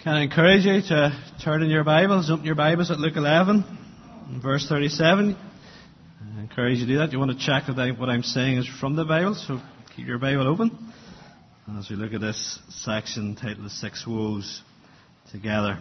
Can I encourage you to turn in your Bibles, open your Bibles at Luke 11, verse 37. I encourage you to do that. You want to check that what I'm saying is from the Bible, so keep your Bible open as we look at this section titled The Six Woes together.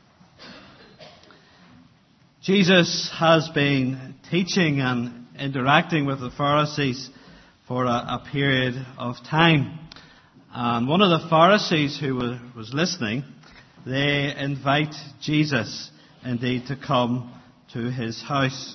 Jesus has been teaching and interacting with the Pharisees for a period of time. And one of the Pharisees who was listening, they invite Jesus, indeed, to come to his house.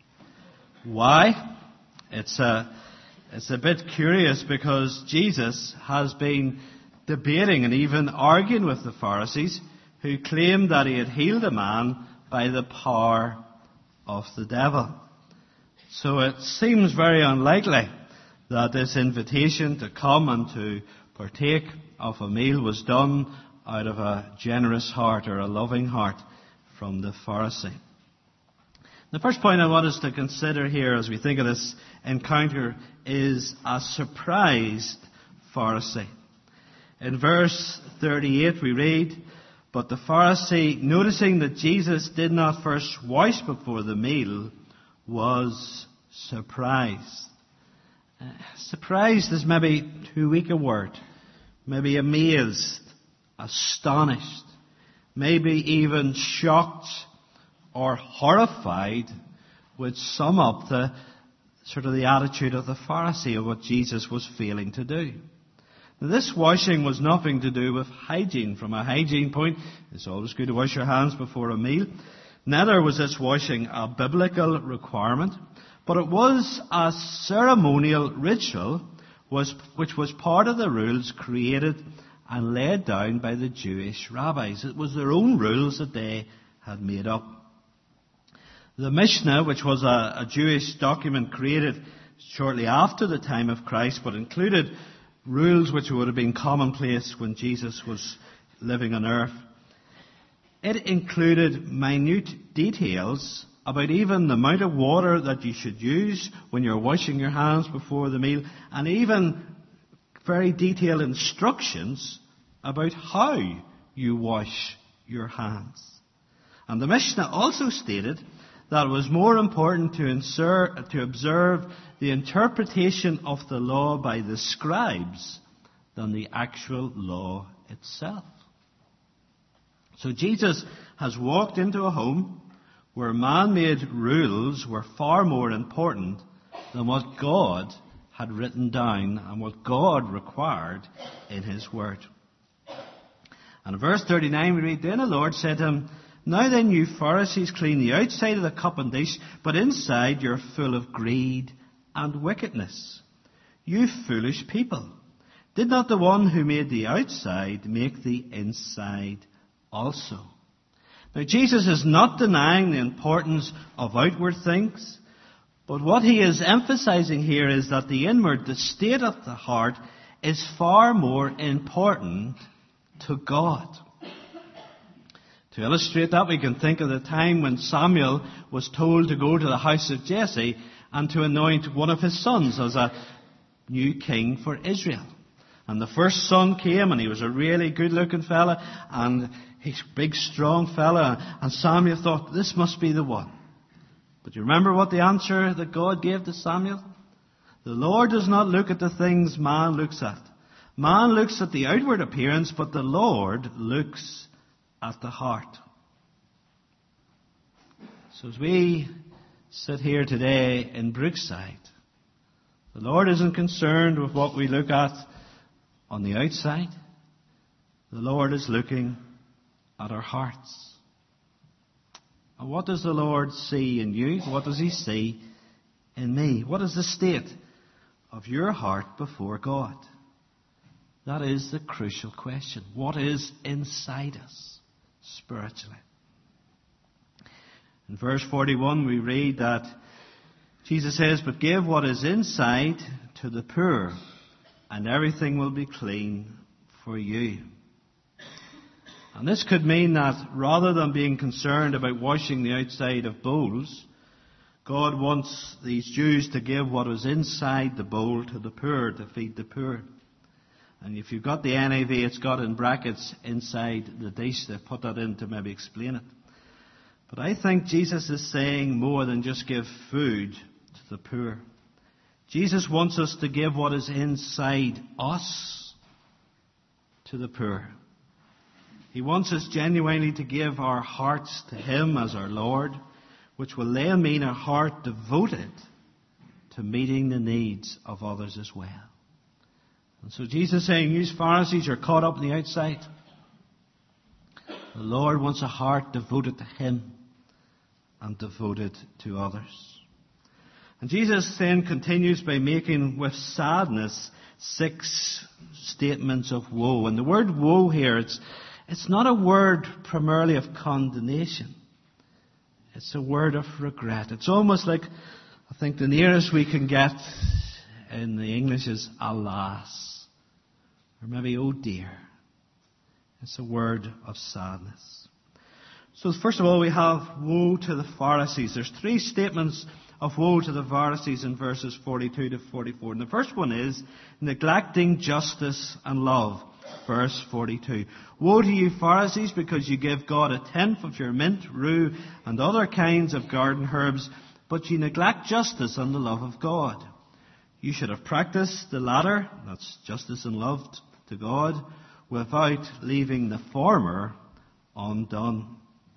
Why? It's a bit curious because Jesus has been debating and even arguing with the Pharisees who claimed that he had healed a man by the power of the devil. So it seems very unlikely that this invitation to come and to partake of a meal was done out of a generous heart or a loving heart from the Pharisee. The first point I want us to consider here as we think of this encounter is a surprised Pharisee. In verse 38 we read, "But the Pharisee, noticing that Jesus did not first wash before the meal, was surprised." Surprised is maybe too weak a word. Maybe amazed, astonished, maybe even shocked or horrified would sum up the attitude of the Pharisee of what Jesus was failing to do. Now, this washing was nothing to do with hygiene. From a hygiene point, it's always good to wash your hands before a meal. Neither was this washing a biblical requirement, but it was a ceremonial ritual which was part of the rules created and laid down by the Jewish rabbis. It was their own rules that they had made up. The Mishnah, which was a Jewish document created shortly after the time of Christ, but included rules which would have been commonplace when Jesus was living on earth. It included minute details about even the amount of water that you should use when you're washing your hands before the meal, and even very detailed instructions about how you wash your hands. And the Mishnah also stated that it was more important to observe the interpretation of the law by the scribes than the actual law itself. So Jesus has walked into a home where man-made rules were far more important than what God had written down and what God required in his word. And in verse 39 we read, "Then the Lord said to him, 'Now then, you Pharisees clean the outside of the cup and dish, but inside you're full of greed and wickedness. You foolish people. Did not the one who made the outside make the inside also?'" Now, Jesus is not denying the importance of outward things, but what he is emphasizing here is that the inward, the state of the heart, is far more important to God. To illustrate that, we can think of the time when Samuel was told to go to the house of Jesse and to anoint one of his sons as a new king for Israel. And the first son came, and he was a really good-looking fella, and he's a big, strong fella, and Samuel thought, this must be the one. But you remember what the answer that God gave to Samuel? The Lord does not look at the things man looks at. Man looks at the outward appearance, but the Lord looks at the heart. So as we sit here today in Brookside, the Lord isn't concerned with what we look at on the outside. The Lord is looking at our hearts. And what does the Lord see in you? What does he see in me? What is the state of your heart before God? That is the crucial question. What is inside us spiritually? In verse 41 we read that Jesus says, "But give what is inside to the poor, and everything will be clean for you." And this could mean that rather than being concerned about washing the outside of bowls, God wants these Jews to give what is inside the bowl to the poor, to feed the poor. And if you've got the NIV, it's got in brackets inside the dish. They've put that in to maybe explain it. But I think Jesus is saying more than just give food to the poor. Jesus wants us to give what is inside us to the poor. He wants us genuinely to give our hearts to Him as our Lord, which will then mean a heart devoted to meeting the needs of others as well. And so Jesus is saying, you Pharisees are caught up on the outside. The Lord wants a heart devoted to Him and devoted to others. And Jesus then continues by making with sadness 6 statements of woe. And the word woe here, it's not a word primarily of condemnation. It's a word of regret. It's almost like, I think the nearest we can get in the English is alas. Or maybe oh dear. It's a word of sadness. So first of all, we have woe to the Pharisees. There's 3 statements of woe to the Pharisees in verses 42 to 44. And the first one is neglecting justice and love. Verse 42. Woe to you Pharisees, because you give God 1/10 of your mint, rue, and other kinds of garden herbs, but you neglect justice and the love of God. You should have practiced the latter, that's justice and love to God, without leaving the former undone.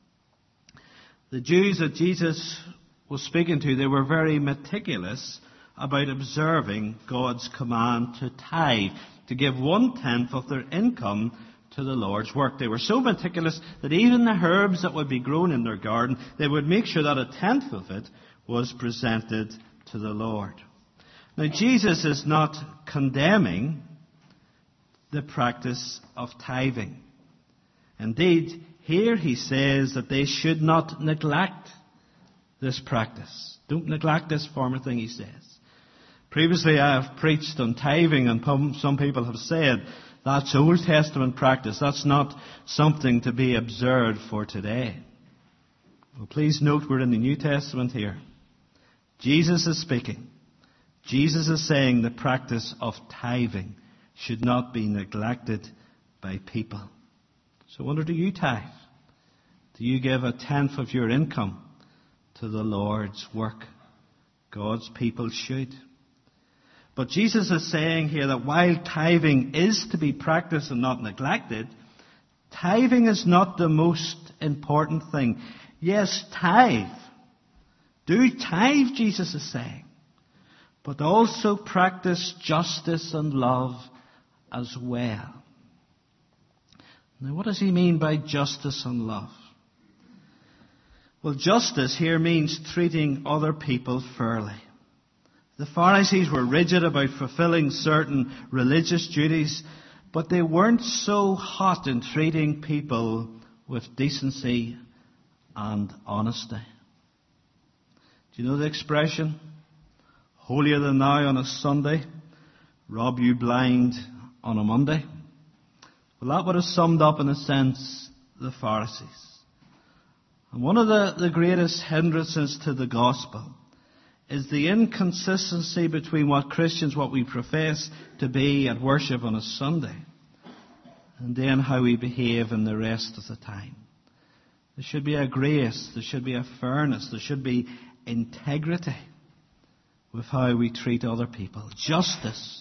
The Jews that Jesus was speaking to, they were very meticulous about observing God's command to tithe, to give 1/10 of their income to the Lord's work. They were so meticulous that even the herbs that would be grown in their garden, they would make sure that 1/10 of it was presented to the Lord. Now, Jesus is not condemning the practice of tithing. Indeed, here he says that they should not neglect this practice. Don't neglect this former thing, he says. Previously I have preached on tithing, and some people have said that's Old Testament practice. That's not something to be observed for today. Well, please note we're in the New Testament here. Jesus is speaking. Jesus is saying the practice of tithing should not be neglected by people. So I wonder, do you tithe? Do you give 1/10 of your income to the Lord's work? God's people should. But Jesus is saying here that while tithing is to be practiced and not neglected, tithing is not the most important thing. Yes, tithe. Do tithe, Jesus is saying. But also practice justice and love as well. Now, what does he mean by justice and love? Well, justice here means treating other people fairly. The Pharisees were rigid about fulfilling certain religious duties, but they weren't so hot in treating people with decency and honesty. Do you know the expression? Holier than thou on a Sunday, rob you blind on a Monday. Well, that would have summed up, in a sense, the Pharisees. And one of the greatest hindrances to the gospel is the inconsistency between what we profess to be at worship on a Sunday and then how we behave in the rest of the time. There should be a grace, there should be a fairness, there should be integrity with how we treat other people. Justice.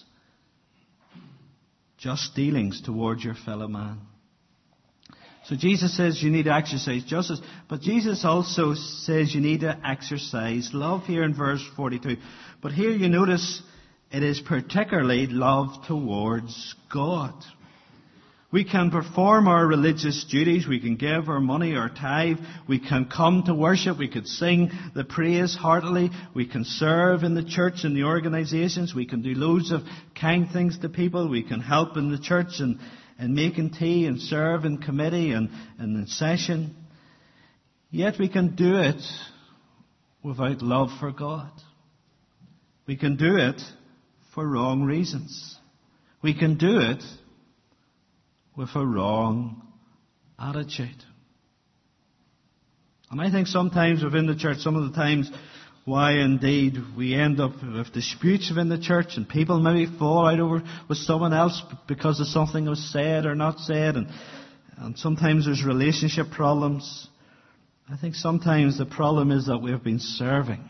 Just dealings towards your fellow man. So Jesus says you need to exercise justice, but Jesus also says you need to exercise love here in verse 42. But here you notice it is particularly love towards God. We can perform our religious duties, we can give our money, our tithe, we can come to worship, we could sing the praise heartily, we can serve in the church and the organizations, we can do loads of kind things to people, we can help in the church and making tea and serve in committee and in session. Yet we can do it without love for God. We can do it for wrong reasons. We can do it with a wrong attitude. And I think sometimes within the church, some of the times why indeed we end up with disputes within the church, and people maybe fall out over with someone else because of something was said or not said, and sometimes there's relationship problems. I think sometimes the problem is that we've been serving,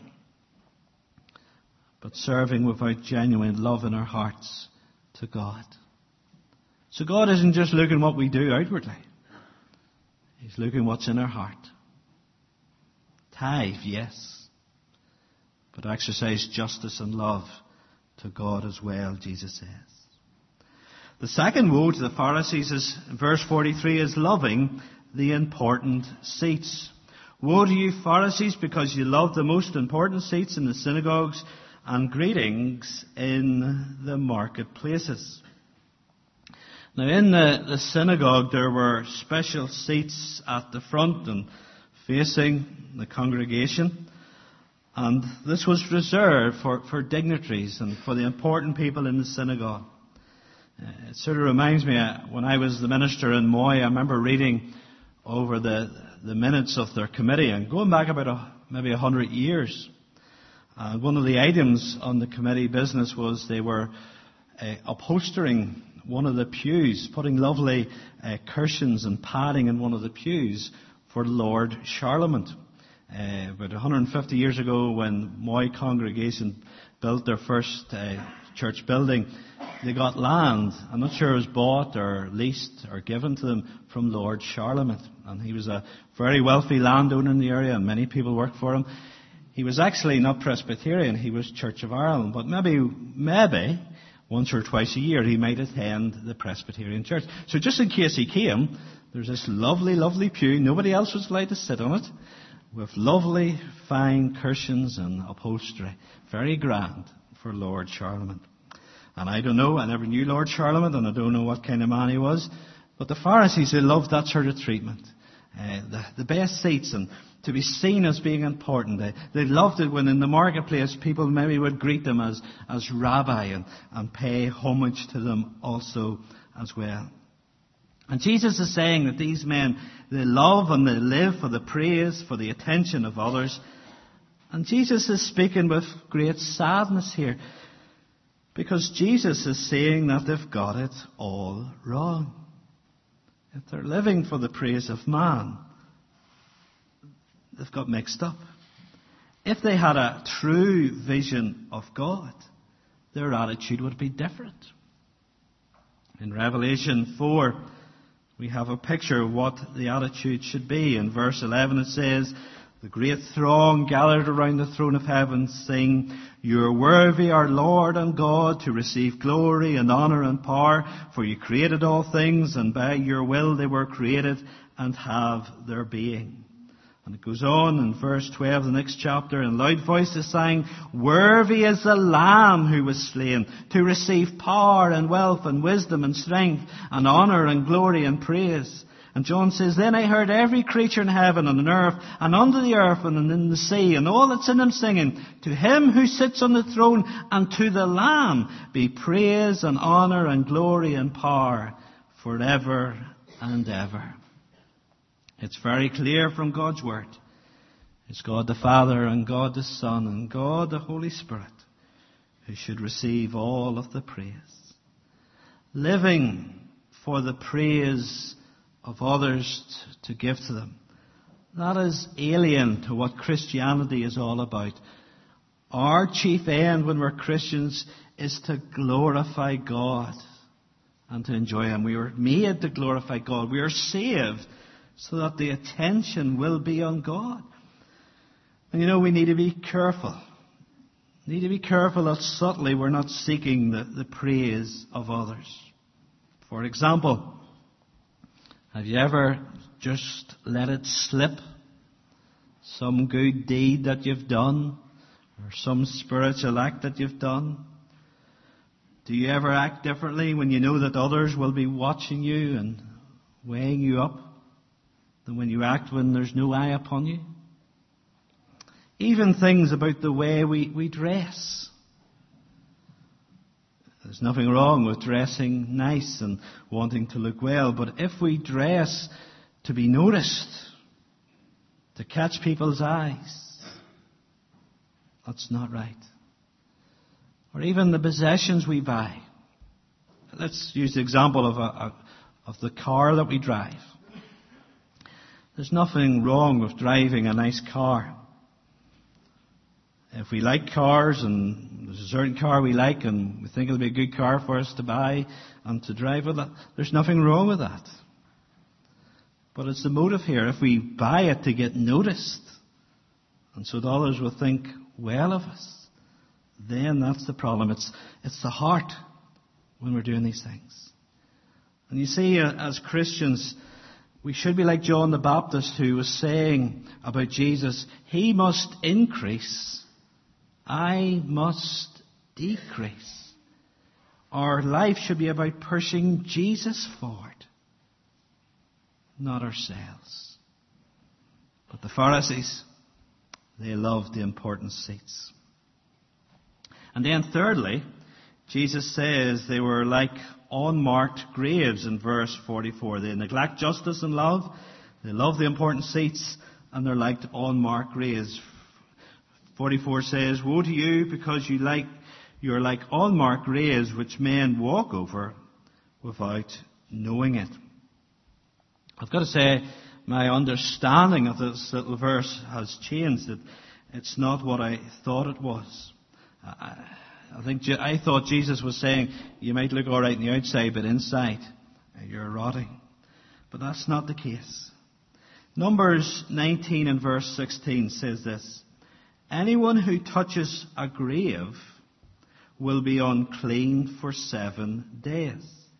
but serving without genuine love in our hearts to God. So God isn't just looking what we do outwardly. He's looking what's in our heart. Tithe, yes, but exercise justice and love to God as well, Jesus says. The second woe to the Pharisees is, verse 43, is loving the important seats. Woe to you, Pharisees, because you love the most important seats in the synagogues and greetings in the marketplaces. Now, in the synagogue, there were special seats at the front and facing the congregation. And this was reserved for dignitaries and for the important people in the synagogue. It sort of reminds me, when I was the minister in Moy, I remember reading over the minutes of their committee and going back about maybe 100 years. One of the items on the committee business was they were upholstering one of the pews, putting lovely cushions and padding in one of the pews for Lord Charlemagne. About 150 years ago, when Moy congregation built their first church building, they got land. I'm not sure it was bought or leased or given to them from Lord Charlemagne. And he was a very wealthy landowner in the area, and many people worked for him. He was actually not Presbyterian, he was Church of Ireland. But maybe once or twice a year he might attend the Presbyterian church. So just in case he came, there's this lovely, lovely pew. Nobody else was allowed to sit on it, with lovely, fine cushions and upholstery. Very grand for Lord Charlemagne. And I don't know, I never knew Lord Charlemagne, and I don't know what kind of man he was. But the Pharisees, they loved that sort of treatment. The best seats, and to be seen as being important. They loved it when in the marketplace people maybe would greet them as rabbi and pay homage to them also as well. And Jesus is saying that these men, they love and they live for the praise, for the attention of others. And Jesus is speaking with great sadness here, because Jesus is saying that they've got it all wrong. If they're living for the praise of man, they've got mixed up. If they had a true vision of God, their attitude would be different. In Revelation 4, we have a picture of what the attitude should be. In verse 11 it says, "The great throng gathered around the throne of heaven, sing, 'You are worthy, our Lord and God, to receive glory and honor and power, for you created all things, and by your will they were created and have their being.'" And it goes on in verse 12, the next chapter, in loud voices sang, "Worthy is the Lamb who was slain to receive power and wealth and wisdom and strength and honor and glory and praise." And John says, "Then I heard every creature in heaven and on earth and under the earth and in the sea and all that's in them singing, 'To him who sits on the throne and to the Lamb be praise and honor and glory and power forever and ever.'" It's very clear from God's Word. It's God the Father and God the Son and God the Holy Spirit who should receive all of the praise. Living for the praise of others to give to them, that is alien to what Christianity is all about. Our chief end when we're Christians is to glorify God and to enjoy Him. We were made to glorify God. We are saved so that the attention will be on God. And we need to be careful. We need to be careful that subtly we're not seeking the praise of others. For example, have you ever just let it slip? Some good deed that you've done, or some spiritual act that you've done? Do you ever act differently when you know that others will be watching you and weighing you up than when you act when there's no eye upon you? Even things about the way we dress. There's nothing wrong with dressing nice and wanting to look well, but if we dress to be noticed, to catch people's eyes, That's not right. Or even the possessions we buy. Let's use the example of the car that we drive. There's nothing wrong with driving a nice car. If we like cars and there's a certain car we like and we think it'll be a good car for us to buy and to drive with it, there's nothing wrong with that. But it's the motive here. If we buy it to get noticed, and so that others will think well of us, then that's the problem. It's the heart when we're doing these things. And you see, as Christians, we should be like John the Baptist, who was saying about Jesus, He must increase, I must decrease. Our life should be about pushing Jesus forward, not ourselves. But the Pharisees, they loved the important seats. And then thirdly, Jesus says they were like unmarked graves in verse 44. They neglect justice and love. They love the important seats, and they're like unmarked graves. 44 says, Woe to you, because you're like unmarked graves which men walk over without knowing it. I've got to say, my understanding of this little verse has changed. It's not what I thought it was. I thought Jesus was saying, you might look all right on the outside, but inside, you're rotting. But that's not the case. Numbers 19 and verse 16 says this, Anyone who touches a grave will be unclean for 7 days.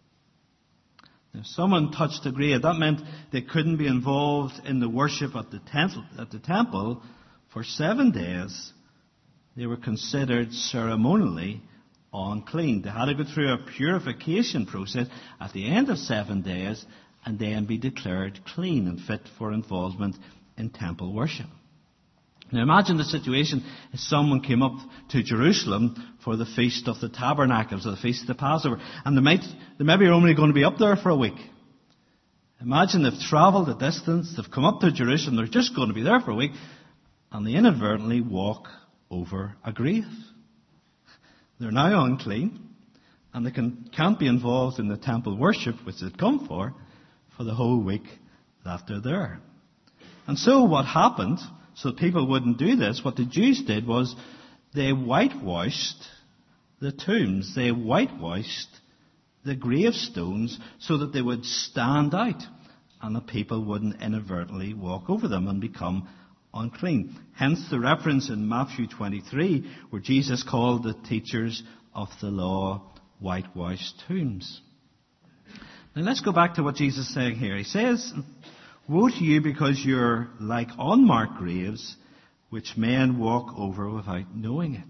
If someone touched a grave, that meant they couldn't be involved in the worship at the temple for 7 days. They were considered ceremonially unclean. They had to go through a purification process at the end of 7 days and then be declared clean and fit for involvement in temple worship. Now imagine the situation if someone came up to Jerusalem for the Feast of the Tabernacles or the Feast of the Passover, and they maybe are only going to be up there for a week. Imagine they've travelled a distance, they've come up to Jerusalem, they're just going to be there for a week, and they inadvertently walk over a grave. They're now unclean, and they can't be involved in the temple worship which they'd come for the whole week that they're there. And so what happened, so people wouldn't do this, what the Jews did was they whitewashed the tombs. They whitewashed the gravestones so that they would stand out and the people wouldn't inadvertently walk over them and become unclean. Hence the reference in Matthew 23 where Jesus called the teachers of the law whitewashed tombs. Now let's go back to what Jesus is saying here. He says, Woe to you, because you're like unmarked graves which men walk over without knowing it.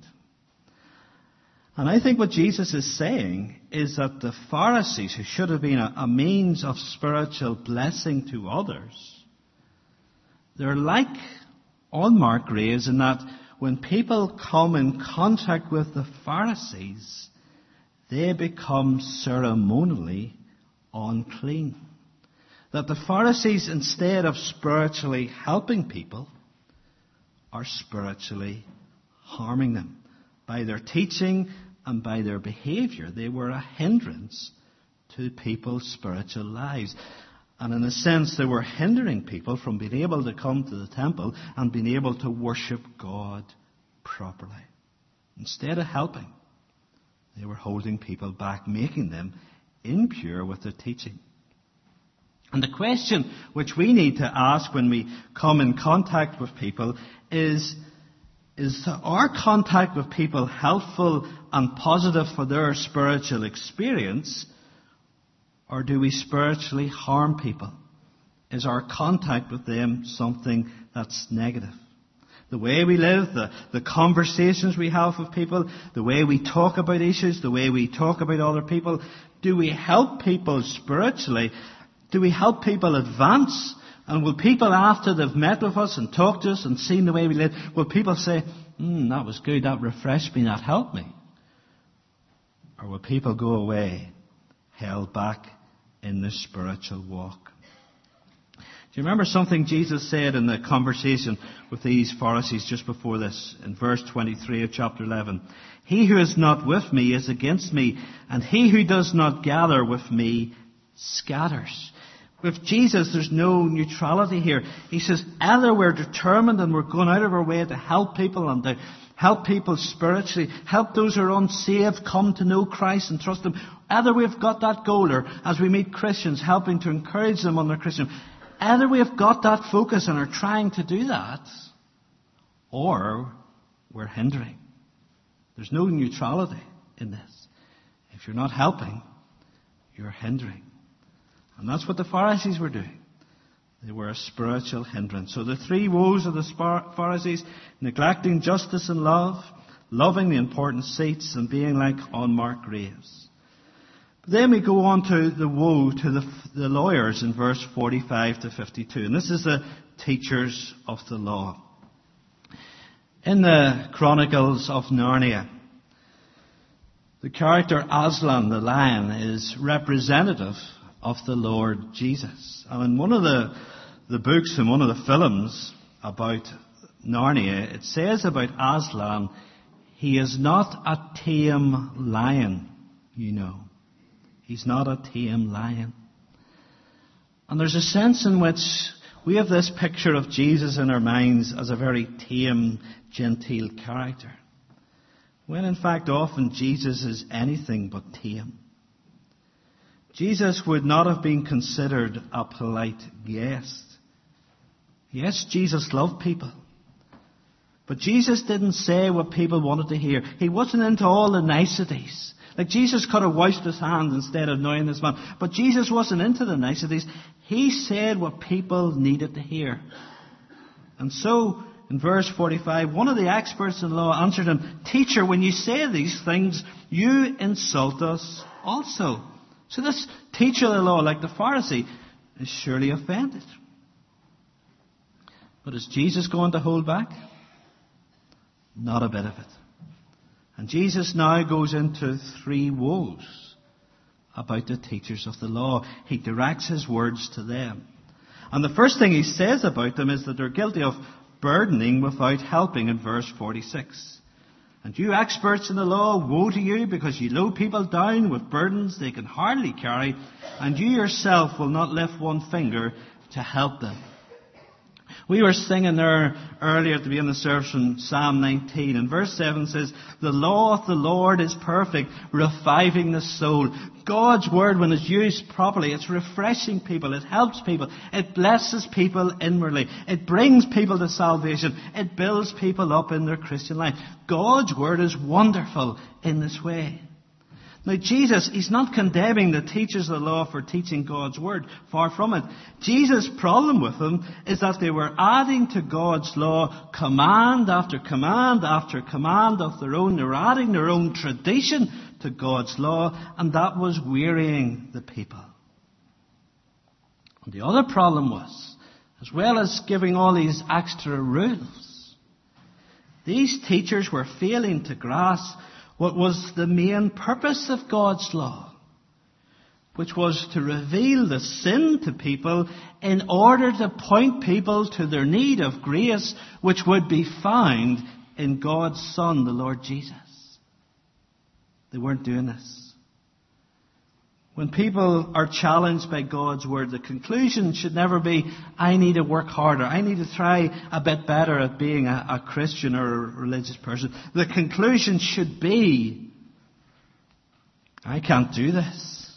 And I think what Jesus is saying is that the Pharisees, who should have been a means of spiritual blessing to others, they're like unmarked graves in that when people come in contact with the Pharisees, they become ceremonially unclean. That the Pharisees, instead of spiritually helping people, are spiritually harming them. By their teaching and by their behaviour, they were a hindrance to people's spiritual lives. And in a sense, they were hindering people from being able to come to the temple and being able to worship God properly. Instead of helping, they were holding people back, making them impure with their teaching. And the question which we need to ask when we come in contact with people is our contact with people helpful and positive for their spiritual experience, or do we spiritually harm people? Is our contact with them something that's negative? The way we live, the conversations we have with people, the way we talk about issues, the way we talk about other people, do we help people spiritually? Do we help people advance? And will people, after they've met with us and talked to us and seen the way we live, will people say, that was good, that refreshed me, that helped me? Or will people go away held back in the spiritual walk? Do you remember something Jesus said in the conversation with these Pharisees just before this, in verse 23 of chapter 11? He who is not with me is against me, and he who does not gather with me scatters. With Jesus, there's no neutrality here. He says, either we're determined and we're going out of our way to help people and to help people spiritually, help those who are unsaved come to know Christ and trust Him. Either we've got that goal, or as we meet Christians, helping to encourage them on their Christian. Either we have got that focus and are trying to do that, or we're hindering. There's no neutrality in this. If you're not helping, you're hindering. And that's what the Pharisees were doing. They were a spiritual hindrance. So the three woes of the Pharisees: neglecting justice and love, loving the important seats, and being like unmarked graves. Then we go on to the woe to the lawyers in verse 45 to 52. And this is the teachers of the law. In the Chronicles of Narnia, the character Aslan, the lion, is representative of the Lord Jesus. And in one of the books, in one of the films about Narnia, it says about Aslan, he is not a tame lion, you know. He's not a tame lion. And there's a sense in which we have this picture of Jesus in our minds as a very tame, genteel character, when in fact often Jesus is anything but tame. Jesus would not have been considered a polite guest. Yes, Jesus loved people. But Jesus didn't say what people wanted to hear. He wasn't into all the niceties. Like Jesus could have washed his hands instead of annoying this man. But Jesus wasn't into the niceties. He said what people needed to hear. And so, in verse 45, one of the experts in law answered him, "Teacher, when you say these things, you insult us also." So this teacher of the law, like the Pharisee, is surely offended. But is Jesus going to hold back? Not a bit of it. And Jesus now goes into three woes about the teachers of the law. He directs his words to them. And the first thing he says about them is that they're guilty of burdening without helping in verse 46. "And you experts in the law, woe to you, because you load people down with burdens they can hardly carry, and you yourself will not lift one finger to help them." We were singing there earlier at the beginning of the service from Psalm 19, and verse 7 says, "The law of the Lord is perfect, reviving the soul." God's word, when it's used properly, it's refreshing people, it helps people, it blesses people inwardly, it brings people to salvation, it builds people up in their Christian life. God's word is wonderful in this way. Now Jesus, he's not condemning the teachers of the law for teaching God's word. Far from it. Jesus' problem with them is that they were adding to God's law command after command after command of their own. They were adding their own tradition to God's law, and that was wearying the people. And the other problem was, as well as giving all these extra rules, these teachers were failing to grasp what was the main purpose of God's law, which was to reveal the sin to people in order to point people to their need of grace, which would be found in God's Son, the Lord Jesus. They weren't doing this. When people are challenged by God's word, the conclusion should never be, "I need to work harder. I need to try a bit better at being a Christian or a religious person." The conclusion should be, "I can't do this.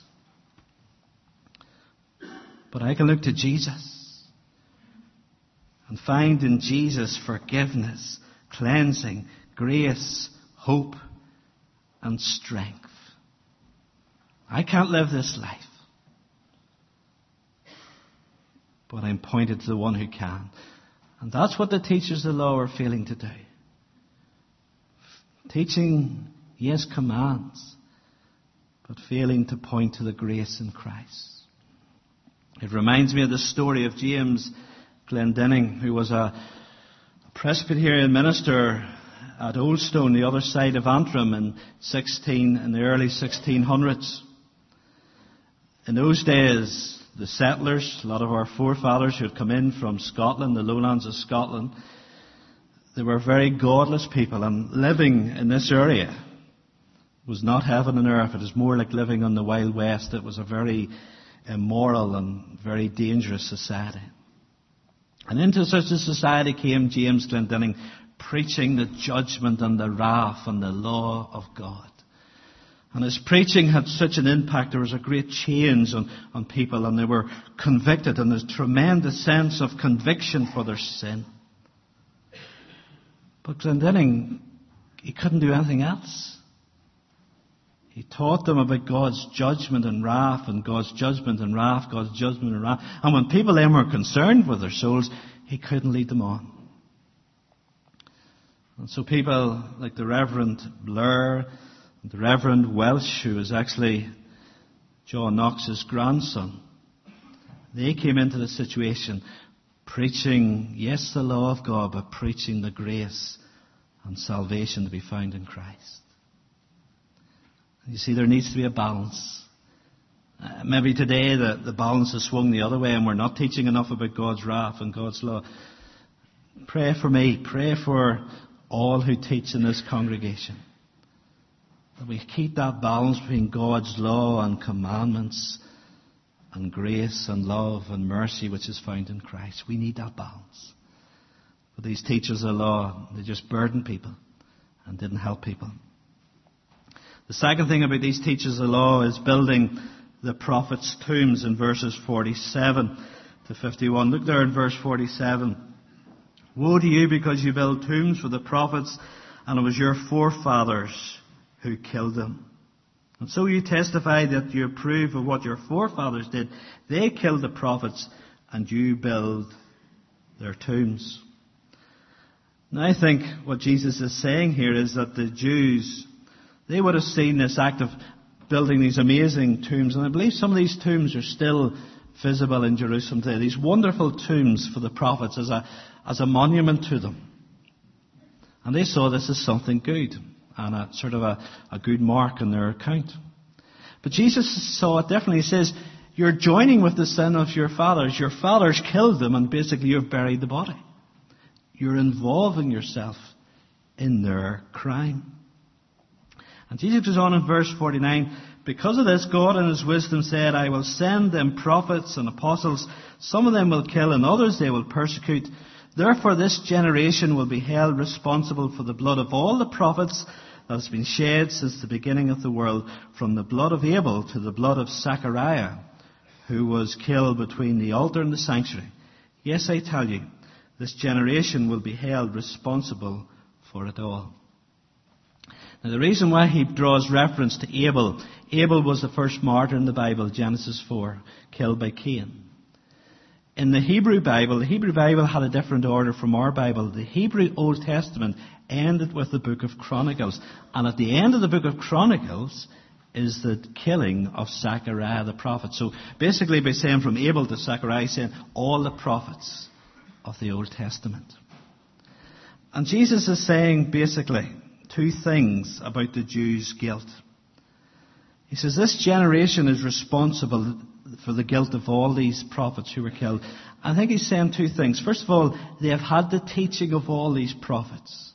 But I can look to Jesus and find in Jesus forgiveness, cleansing, grace, hope, and strength. I can't live this life, but I'm pointed to the one who can." And that's what the teachers of the law are failing to do. Teaching, yes, commands, but failing to point to the grace in Christ. It reminds me of the story of James Glendinning, who was a Presbyterian minister at Oldstone, the other side of Antrim, in the early 1600s. In those days, the settlers, a lot of our forefathers who had come in from Scotland, the lowlands of Scotland. They were very godless people, and living in this area was not heaven and earth. It was more like living on the Wild West. It was a very immoral and very dangerous society. And into such a society came James Glendinning, preaching the judgment and the wrath and the law of God. And his preaching had such an impact. There was a great change on people, and they were convicted, and there's a tremendous sense of conviction for their sin. But Glendinning, he couldn't do anything else. He taught them about God's judgment and wrath, and God's judgment and wrath, God's judgment and wrath. And when people then were concerned with their souls, he couldn't lead them on. And so people like the Reverend Blair, the Reverend Welsh, who was actually John Knox's grandson, they came into the situation preaching, yes, the law of God, but preaching the grace and salvation to be found in Christ. You see, there needs to be a balance. Maybe today the balance has swung the other way, and we're not teaching enough about God's wrath and God's law. Pray for me. Pray for all who teach in this congregation, that we keep that balance between God's law and commandments and grace and love and mercy which is found in Christ. We need that balance. But these teachers of law, they just burdened people and didn't help people. The second thing about these teachers of law is building the prophets' tombs in verses 47 to 51. Look there in verse 47. Woe to you, because you build tombs for the prophets, and it was your forefathers who killed them. And so you testify that you approve of what your forefathers did. They killed the prophets, and you build their tombs. Now I think what Jesus is saying here is that the Jews, they would have seen this act of building these amazing tombs, and I believe some of these tombs are still visible in Jerusalem today. These wonderful tombs for the prophets as a monument to them. And they saw this as something good, and a sort of a good mark in their account. But Jesus saw it differently. He says, you're joining with the sin of your fathers. Your fathers killed them, and basically you've buried the body. You're involving yourself in their crime. And Jesus goes on in verse 49, because of this, God in His wisdom said, I will send them prophets and apostles. Some of them will kill, and others they will persecute. Therefore this generation will be held responsible for the blood of all the prophets that has been shed since the beginning of the world, from the blood of Abel to the blood of Zachariah, who was killed between the altar and the sanctuary. Yes, I tell you, this generation will be held responsible for it all. Now the reason why he draws reference to Abel was the first martyr in the Bible, Genesis 4, killed by Cain. In the Hebrew Bible had a different order from our Bible. The Hebrew Old Testament ended with the book of Chronicles. And at the end of the book of Chronicles is the killing of Zechariah the prophet. So basically by saying from Abel to Zechariah, saying all the prophets of the Old Testament. And Jesus is saying basically two things about the Jews' guilt. He says this generation is responsible for the guilt of all these prophets who were killed. I think he's saying two things. First of all, they have had the teaching of all these prophets.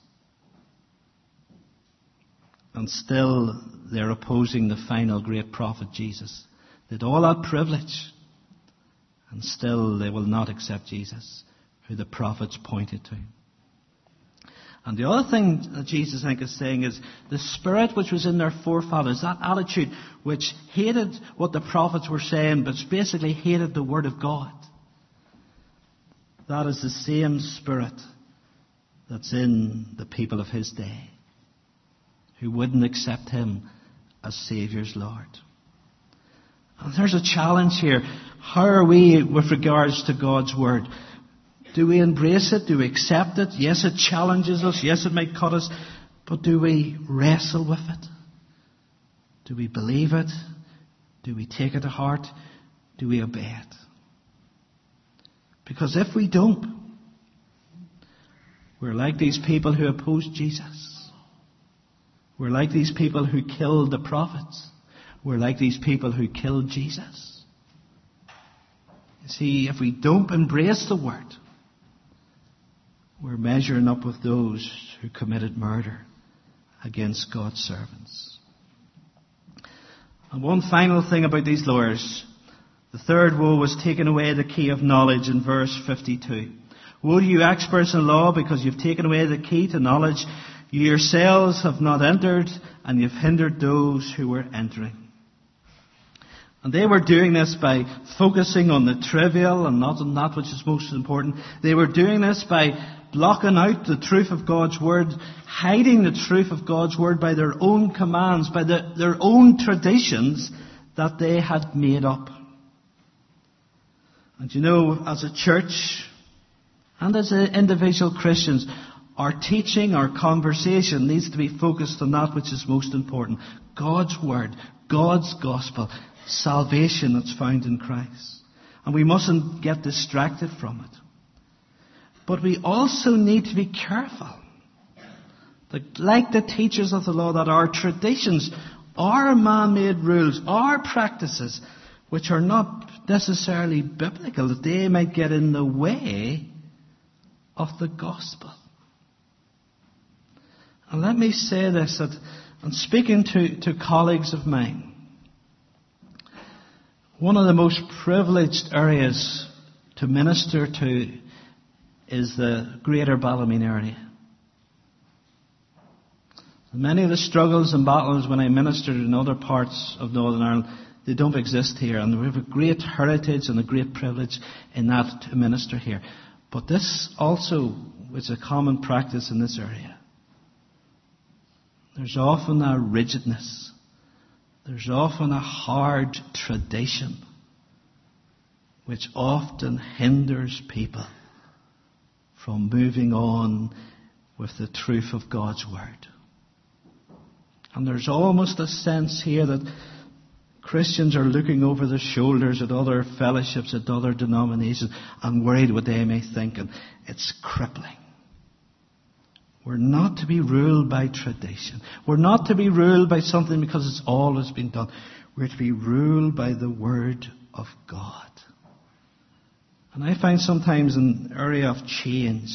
And still they're opposing the final great prophet, Jesus. They had all that privilege. And still they will not accept Jesus, who the prophets pointed to. And the other thing that Jesus, I think, is saying is the spirit which was in their forefathers, that attitude which hated what the prophets were saying, but basically hated the Word of God. That is the same spirit that's in the people of His day, who wouldn't accept Him as Saviour's Lord. And there's a challenge here. How are we with regards to God's Word? Do we embrace it? Do we accept it? Yes, it challenges us. Yes, it might cut us. But do we wrestle with it? Do we believe it? Do we take it to heart? Do we obey it? Because if we don't, we're like these people who opposed Jesus. We're like these people who killed the prophets. We're like these people who killed Jesus. You see, if we don't embrace the Word, we're measuring up with those who committed murder against God's servants. And one final thing about these lawyers. The third woe was taken away the key of knowledge in verse 52. Woe to you experts in law, because you've taken away the key to knowledge. You yourselves have not entered, and you've hindered those who were entering. And they were doing this by focusing on the trivial and not on that which is most important. They were doing this by blocking out the truth of God's Word, hiding the truth of God's Word by their own commands, by their own traditions that they had made up. And you know, as a church and as individual Christians, our teaching, our conversation needs to be focused on that which is most important. God's Word, God's Gospel, salvation that's found in Christ. And we mustn't get distracted from it. But we also need to be careful, that, like the teachers of the law, that our traditions, our man-made rules, our practices, which are not necessarily biblical, that they might get in the way of the gospel. And let me say this, that I'm speaking to colleagues of mine. One of the most privileged areas to minister to is the Greater Ballymena area. Many of the struggles and battles when I ministered in other parts of Northern Ireland, they don't exist here. And we have a great heritage and a great privilege in that to minister here. But this also is a common practice in this area. There's often a rigidness. There's often a hard tradition which often hinders people from moving on with the truth of God's Word. And there's almost a sense here that Christians are looking over their shoulders at other fellowships, at other denominations, and worried what they may think, and it's crippling. We're not to be ruled by tradition. We're not to be ruled by something because it's always been done. We're to be ruled by the Word of God. And I find sometimes in the area of change,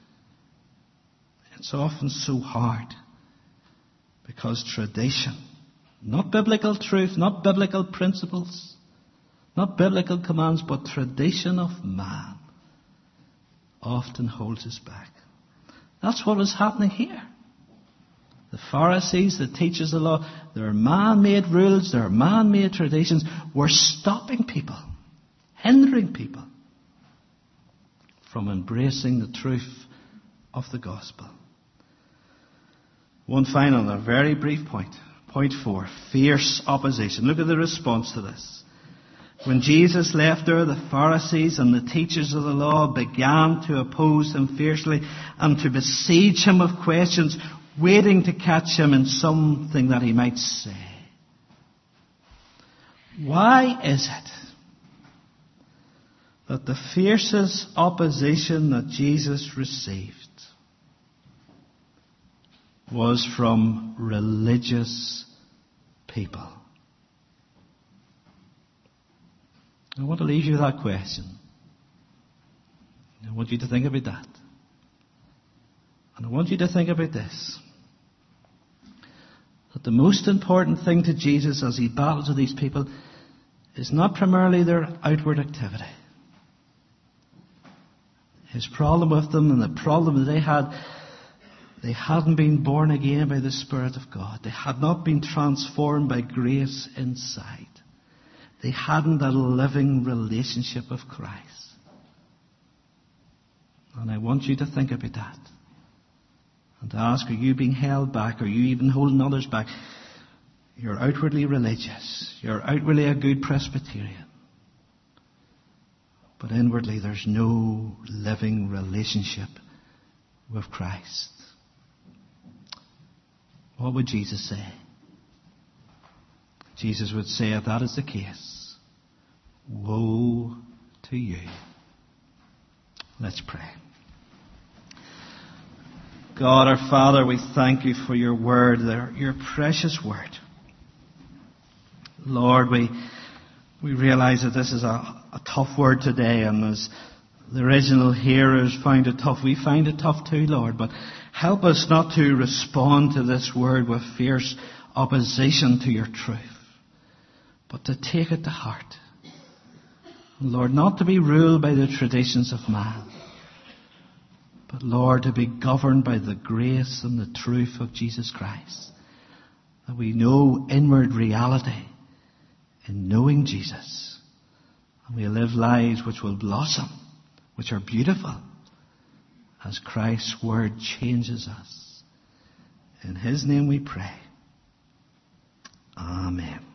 it's often so hard because tradition, not biblical truth, not biblical principles, not biblical commands, but tradition of man often holds us back. That's what was happening here. The Pharisees, the teachers of the law, their man-made rules, their man-made traditions were stopping people, hindering people from embracing the truth of the gospel. One final and a very brief point. Point 4, fierce opposition. Look at the response to this. When Jesus left there, the Pharisees and the teachers of the law began to oppose him fiercely and to besiege him with questions, waiting to catch him in something that he might say. Why is it that the fiercest opposition that Jesus received was from religious people? I want to leave you with that question. I want you to think about that. And I want you to think about this. That the most important thing to Jesus as he battles with these people is not primarily their outward activity. His problem with them and the problem that they hadn't been born again by the Spirit of God. They had not been transformed by grace inside. They hadn't a living relationship with Christ. And I want you to think about that. And to ask, are you being held back? Are you even holding others back? You're outwardly religious. You're outwardly a good Presbyterian. But inwardly there's no living relationship with Christ. What would Jesus say? Jesus would say, if that is the case, woe to you. Let's pray. God our Father, we thank you for your word, your precious word. Lord, we We realize that this is a tough word today, and as the original hearers found it tough, we find it tough too, Lord. But help us not to respond to this word with fierce opposition to your truth, but to take it to heart. Lord, not to be ruled by the traditions of man, but Lord, to be governed by the grace and the truth of Jesus Christ. That we know inward reality in knowing Jesus. And we live lives which will blossom, which are beautiful, as Christ's word changes us. In his name we pray. Amen.